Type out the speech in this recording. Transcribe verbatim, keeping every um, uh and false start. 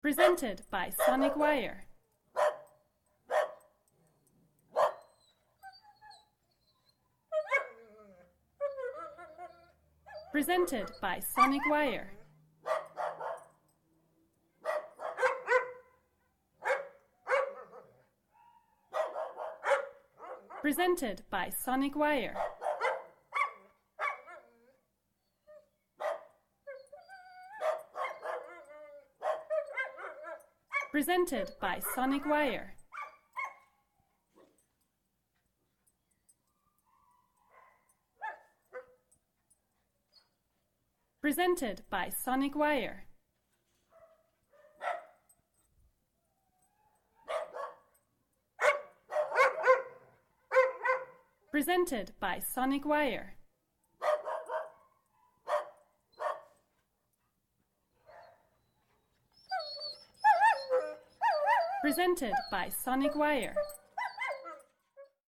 Presented by Sonic Wire. Presented by Sonic Wire. Presented by Sonic Wire. Presented by Sonic Wire. Presented by Sonic Wire. Presented by Sonic Wire. Presented by Sonic Wire.